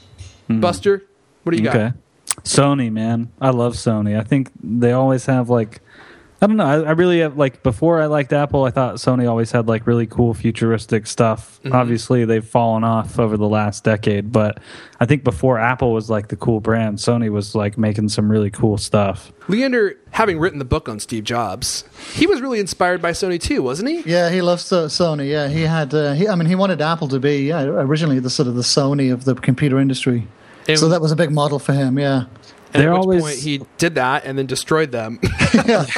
Buster, what do you got? Okay. Sony, man. I love Sony. I think they always have like, I don't know. I, I really have like, before I liked Apple, I thought Sony always had like really cool futuristic stuff. Mhm. Obviously, they've fallen off over the last decade, but I think before Apple was like the cool brand, Sony was like making some really cool stuff. Leander, having written the book on Steve Jobs, he was really inspired by Sony too, wasn't he? Yeah, he loves uh, Sony. Yeah, he had. Uh, he, I mean, he wanted Apple to be yeah, originally the sort of the Sony of the computer industry. And- so that was a big model for him. Yeah. And They're at which always- point he did that and then destroyed them. yeah,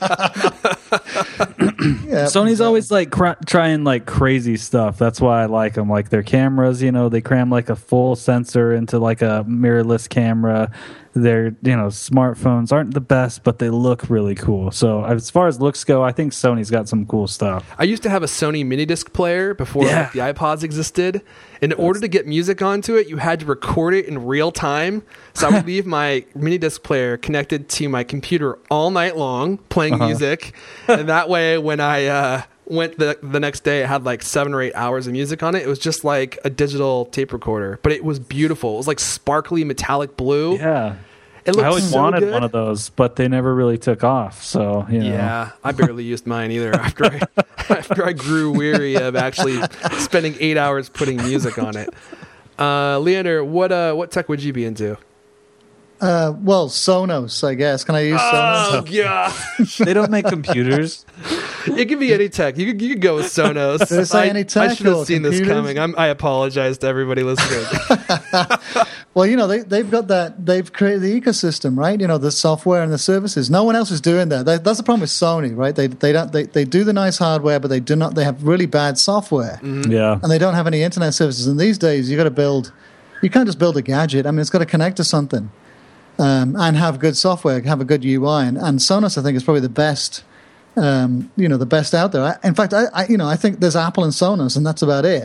Sony's always like cr- trying like crazy stuff. That's why I like them. Like their cameras, you know, they cram like a full sensor into like a mirrorless camera. Their, you know, smartphones aren't the best, but they look really cool. So as far as looks go, I think Sony's got some cool stuff. I used to have a Sony mini disc player before Yeah. like, the iPods existed. In order to get music onto it, you had to record it in real time. So I would leave my mini disc player connected to my computer all night long playing Uh-huh. music. And that way, when I uh, went the, the next day, it had like seven or eight hours of music on it. It was just like a digital tape recorder, but it was beautiful. It was like sparkly metallic blue. Yeah. It looked I always so wanted good. one of those, but they never really took off. So, you know. Yeah, I barely used mine either. After I, after I grew weary of actually spending eight hours putting music on it. Uh, Leander, what uh, what tech would you be into? Uh, well, Sonos, I guess. Can I use Sonos? yeah, They don't make computers. it could be any tech. You could, you could go with Sonos. Did it say I, any I tech should have or seen this computers? coming. I'm, I apologize to everybody listening. Well, you know, they, they've got that, they've created the ecosystem, right? You know, the software and the services. No one else is doing that. They, that's the problem with Sony, right? They they don't they, they do the nice hardware, but they do not, they have really bad software. Mm-hmm. Yeah. And they don't have any internet services. And these days, you got to build, you can't just build a gadget. I mean, it's got to connect to something um, and have good software, have a good U I. And, and Sonos, I think, is probably the best, um, you know, the best out there. I, in fact, I, I, you know, I think there's Apple and Sonos, and that's about it.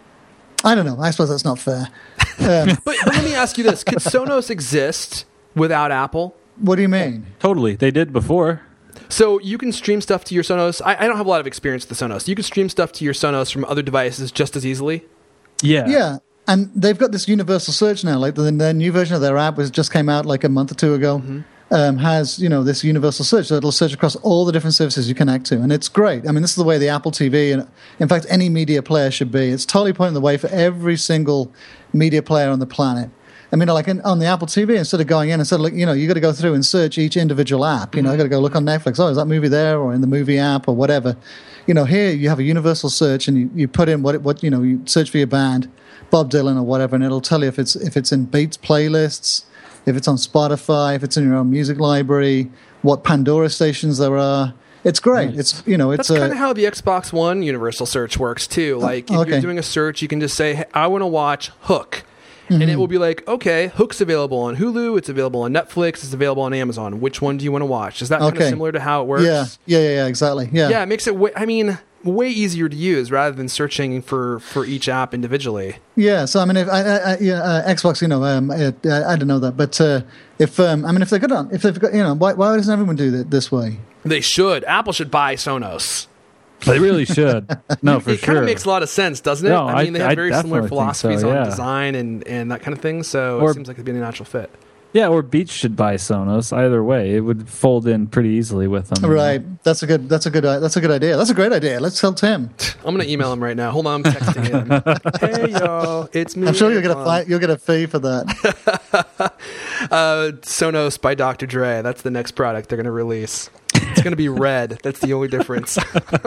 I don't know. I suppose that's not fair. Um, but, but let me ask you this: could Sonos exist without Apple? what do you mean? Totally. They did before. So you can stream stuff to your Sonos. I, I don't have a lot of experience with the Sonos. You can stream stuff to your Sonos from other devices just as easily. Yeah. Yeah, and they've got this universal search now. Like the, the new version of their app was just came out like a month or two ago. Mm-hmm. Um, has you know this universal search, so it'll search across all the different services you connect to, and it's great. I mean, this is the way the Apple T V and in fact any media player should be. It's totally pointing the way for every single media player on the planet. I mean, like in, on the Apple T V, instead of going in, instead of like, you know, you got to go through and search each individual app. You know, you got to go look on Netflix. Oh, is that movie there, or in the movie app, or whatever. You know, here you have a universal search, and you, you put in what what you know, you search for your band, Bob Dylan or whatever, and it'll tell you if it's if it's in Beats playlists, if it's on Spotify, if it's in your own music library, what Pandora stations there are. It's great. Nice. It's you know, it's That's kind a, of how the Xbox One universal search works too. Like if okay. you're doing a search, you can just say, hey, I want to watch Hook. And it will be like, okay, Hook's available on Hulu, it's available on Netflix, it's available on Amazon. Which one do you want to watch? Is that kind Okay. of similar to how it works? yeah, yeah, yeah, yeah, exactly. Yeah, Yeah, it makes it, way, I mean, way easier to use rather than searching for, for each app individually. Yeah, so I mean, if I, I, I, yeah, uh, Xbox, you know, um, I, I don't know that, but uh, if um, I mean, if they're good on, if they've got, you know, why, why doesn't everyone do that this way? They should. Apple should buy Sonos. They really should. No, for it sure. kind of makes a lot of sense, doesn't it? No, I mean, they have I- very I similar definitely think philosophies so, on yeah. design and, and that kind of thing, so Or- it seems like it'd be a natural fit. Yeah, or Beats should buy Sonos. Either way, it would fold in pretty easily with them. Right. That's a good. That's a good. uh, That's a good idea. That's a great idea. Let's tell Tim. I'm going to email him right now. Hold on, I'm texting him. Hey, y'all, it's me. I'm sure you'll get a Um, fi- you'll get a fee for that. Uh, Sonos by Doctor Dre. That's the next product they're going to release. It's going to be red. That's the only difference.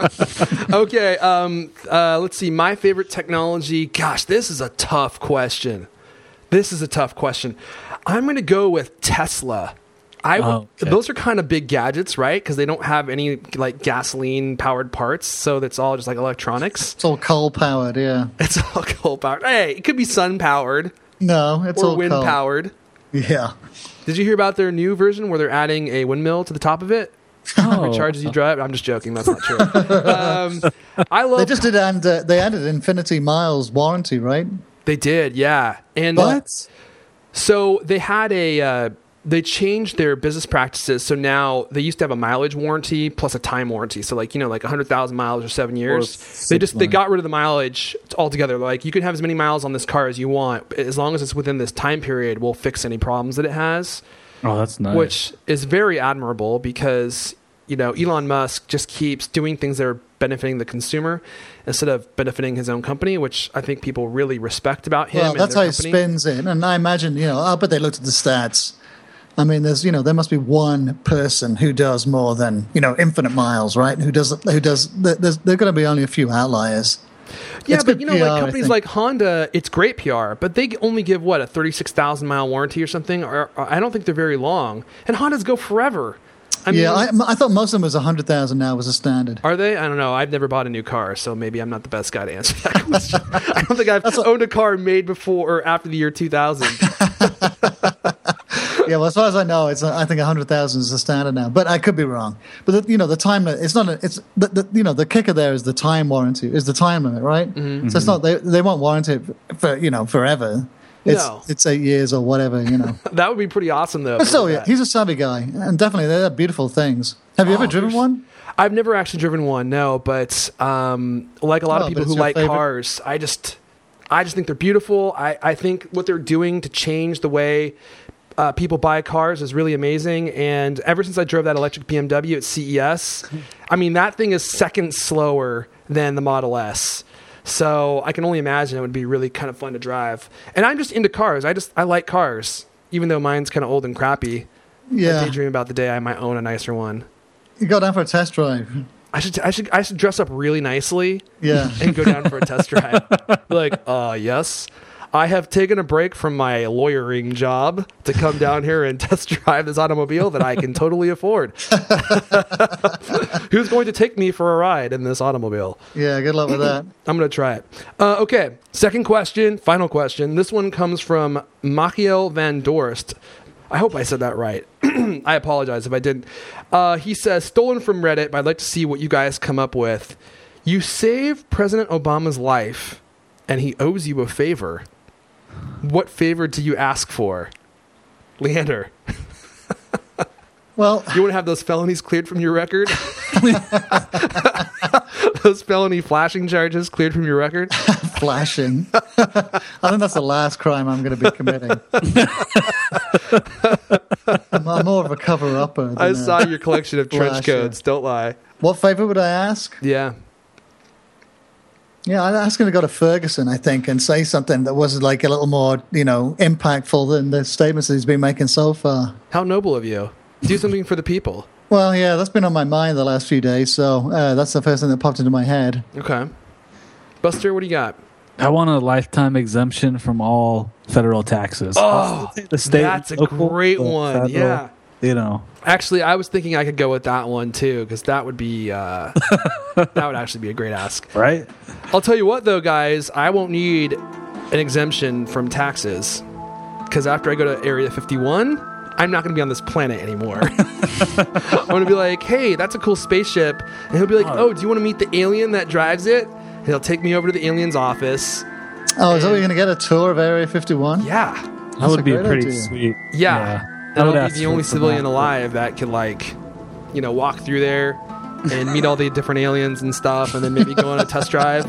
Okay. Um, uh, let's see. My favorite technology. Gosh, this is a tough question. This is a tough question. I'm going to go with Tesla. I Oh, okay. Those are kind of big gadgets, right? Because they don't have any like gasoline powered parts, so that's all just like electronics. It's all coal powered. Yeah. It's all coal powered. Hey, it could be sun powered No, it's or all wind coal. powered. Yeah. Did you hear about their new version where they're adding a windmill to the top of it? Oh. It charges you drive. I'm just joking. That's not true. um, I love. They just did, and uh, they added infinity miles warranty, right? They did, yeah. And What? so they had a. Uh, they changed their business practices. So now they used to have a mileage warranty plus a time warranty. So like you know, like one hundred thousand miles or seven years. six They just they months. got rid of the mileage altogether. Like you can have as many miles on this car as you want, as long as it's within this time period. We'll fix any problems that it has. Oh, that's nice. Which is very admirable because you know Elon Musk just keeps doing things that are benefiting the consumer instead of benefiting his own company, which I think people really respect about him. Well, and that's their how he company. spins it. And I imagine, you know, I bet they looked at the stats. I mean, there's, you know, there must be one person who does more than, you know, infinite miles, right? Who does, who does, there's, there are going to be only a few outliers. Yeah, It's but good you know, P R, like I companies think. like Honda, it's great P R, but they only give what a thirty-six thousand mile warranty or something. Or, or I don't think they're very long, and Hondas go forever. I mean, yeah, I, I thought most of them was one hundred thousand now was a standard. are they? I don't know. I've never bought a new car, so maybe I'm not the best guy to answer that question. I don't think I've owned a car made before or after the year two thousand. Yeah, well, as far as I know, it's I think one hundred thousand is the standard now, but I could be wrong. But the, you know, the time limit, it's not. A, it's the, the you know the kicker there is the time warranty is the time limit, right? Mm-hmm. So it's not they they won't warranty it for you know forever. It's No. it's eight years or whatever, you know. That would be pretty awesome, though. But if still, they did yeah, that. he's a savvy guy, and definitely they're beautiful things. Have you ever Oh, driven there's- one? I've never actually driven one, no, but um, like a lot Oh, of but people it's who your like favorite? cars, I just, I just think they're beautiful. I, I think what they're doing to change the way uh, people buy cars is really amazing. And ever since I drove that electric B M W at C E S, I mean that thing is seconds slower than the Model S. So I can only imagine it would be really kind of fun to drive. And I'm just into cars. I just I like cars, even though mine's kind of old and crappy. I Yeah, daydream about the day I might own a nicer one. you go down for a test drive. I should I should I should dress up really nicely Yeah. and go down for a test drive. Be like, uh yes. I have taken a break from my lawyering job to come down here and test drive this automobile that I can totally afford. Who's going to take me for a ride in this automobile? Yeah, good luck with that. I'm going to try it. Uh, okay, second question, final question. This one comes from Machiel Van Dorst. I hope I said that right. I apologize if I didn't. Uh, he says, stolen from Reddit, but I'd like to see what you guys come up with. You saved President Obama's life, and he owes you a favor. What favor do you ask for? Leander. Well, you want to have those felonies cleared from your record? Those felony flashing charges cleared from your record? Flashing. I think that's the last crime I'm going to be committing. I'm, I'm more of a cover-upper. I saw your collection of trench coats. Don't lie. What favor would I ask? Yeah. Yeah, I'd ask him to go to Ferguson, I think, and say something that was like a little more, you know, impactful than the statements that he's been making so far. How noble of you. Do something for the people. Well, yeah, that's been on my mind the last few days, so uh, that's the first thing that popped into my head. Okay. Buster, what do you got? I want a lifetime exemption from all federal taxes. Oh, the state, that's a local, great one. federal, Yeah. You know. Actually, I was thinking I could go with that one, too, because that would be, uh, that would actually be a great ask. Right? I'll tell you what, though, guys, I won't need an exemption from taxes, because after I go to Area fifty-one, I'm not going to be on this planet anymore. I'm going to be like, hey, that's a cool spaceship. And he'll be like, oh, do you want to meet the alien that drives it? And he'll take me over to the alien's office. Oh, is that what you're going to get, a tour of Area fifty-one? Yeah. That That's would a be great pretty idea. sweet. Yeah. yeah. And I'll ask be the for- only for civilian that. alive that could, like, you know, walk through there and meet all the different aliens and stuff, and then maybe go on a test drive.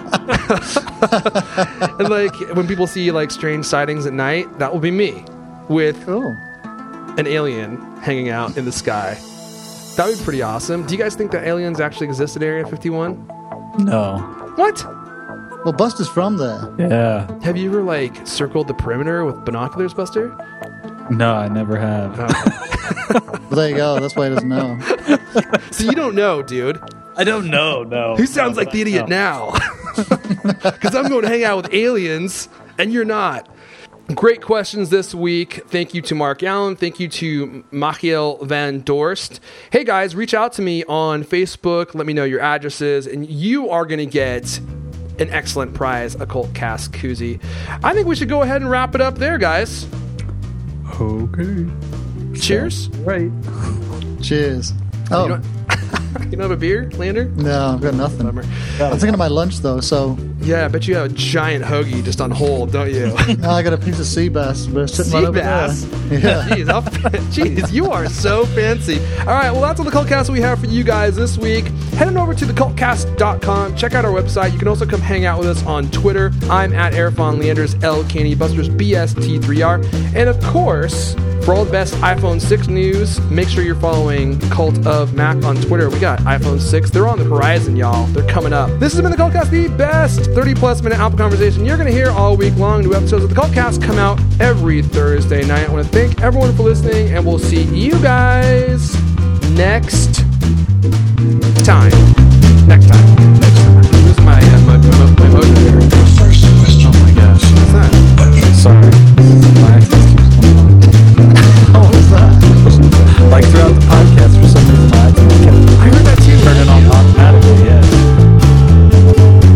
And, like, when people see, like, strange sightings at night, that will be me with Cool. an alien hanging out in the sky. That would be pretty awesome. Do you guys think that aliens actually exist at Area fifty-one? No. What? Well, Buster's from there. Yeah. Have you ever, like, circled the perimeter with binoculars, Buster? No, I never have. Well, there you go. That's why he doesn't know. So you don't know, dude. I don't know. No. Who sounds No, like the idiot now? Because I'm going to hang out with aliens, and you're not. Great questions this week. Thank you to Mark Allen. Thank you to Machiel Van Dorst. Hey, guys, reach out to me on Facebook. Let me know your addresses, and you are going to get an excellent prize, a Cult Cast koozie. I think we should go ahead and wrap it up there, guys. Okay. Cheers. Right. Cheers. You Oh, don't, you don't have a beer, Lander? no, I've got nothing. Bummer. I'm thinking of my lunch, though, so Yeah, I bet you have a giant hoagie just on hold, don't you? now I got a piece of sea bass. But sitting right Sea over bass? there. Yeah. Jeez, how, jeez, you are so fancy. All right, well, that's all the Cultcast we have for you guys this week. Head on over to the cult cast dot com. Check out our website. You can also come hang out with us on Twitter. I'm at Airfon Leander's L Caney, Buster's B S T three R. And of course, for all the best iPhone six news, make sure you're following Cult of Mac on Twitter. We got iPhone six. They're on the horizon, y'all. They're coming up. This has been the Cultcast, the best thirty-plus minute Apple conversation you're going to hear all week long. New episodes of the Cultcast come out every Thursday night. I want to thank everyone for listening, and we'll see you guys next time. Next time. Next time. This is my, uh, my, my, my motion here. Oh my gosh. What's that? Sorry. My access keeps going on. What was that? Like throughout the podcast, for some reason, my access kept I heard that too. turning on automatically. Yeah.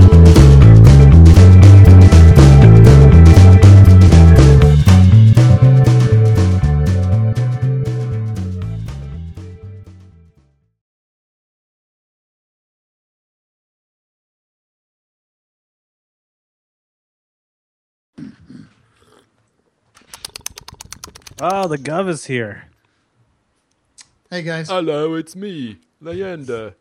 Oh, the Gov is here. Hey, guys. Hello, it's me, Leander.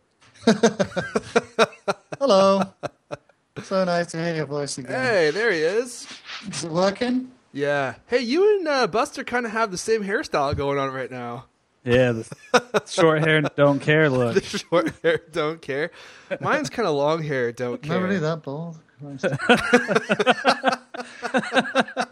Hello. So nice to hear your voice again. Hey, there he is. Is it working? Yeah. Hey, you and uh, Buster kind of have the same hairstyle going on right now. Yeah, the short hair, don't care The look. short hair, don't care. Mine's kind of long hair, don't care. Not really that bald. Christ.